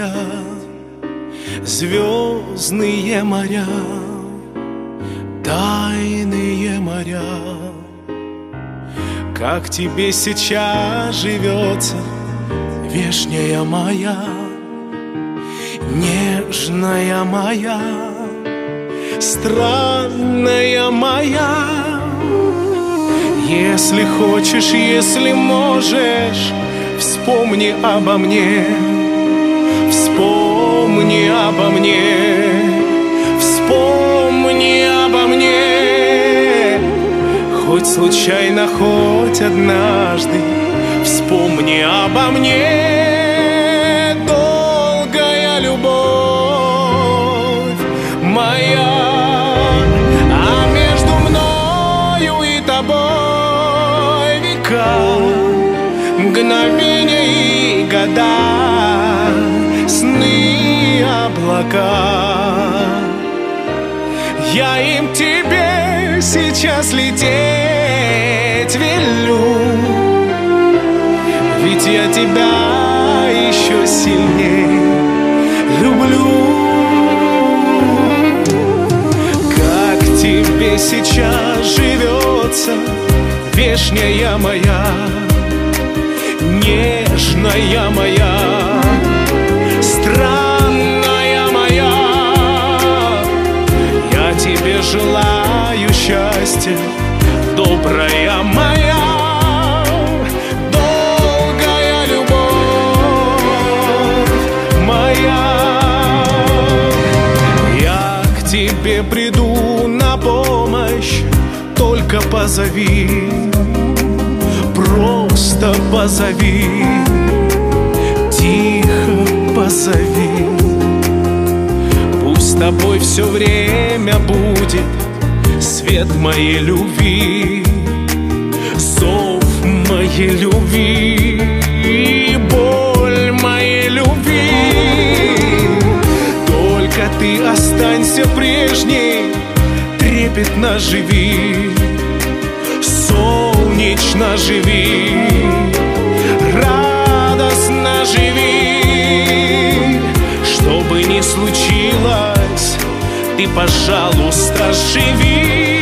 тебя звездные моря, тайные моря. Как тебе сейчас живется, вешняя моя, нежная моя, странная моя. Если хочешь, если можешь, вспомни обо мне, вспомни обо мне, вспомни обо мне. Хоть случайно, хоть однажды, вспомни обо мне. Долгая любовь моя, а между мною и тобой века, мгновения и года, сны, облака. Я им тебе сейчас лететь велю, ведь я тебя еще сильней люблю. Как тебе сейчас живется, вешняя моя, нежная моя, странная моя. Я тебе желаю счастья, добрая моя. Долгая любовь моя. Я к тебе приду на помощь, только позови, просто позови, тихо позови. Пусть с тобой все время будет свет моей любви, зов моей любви, боль моей любви. Только ты останься прежней, трепетно живи, солнечно живи, радостно живи. Что бы ни случилось, ты, пожалуйста, живи.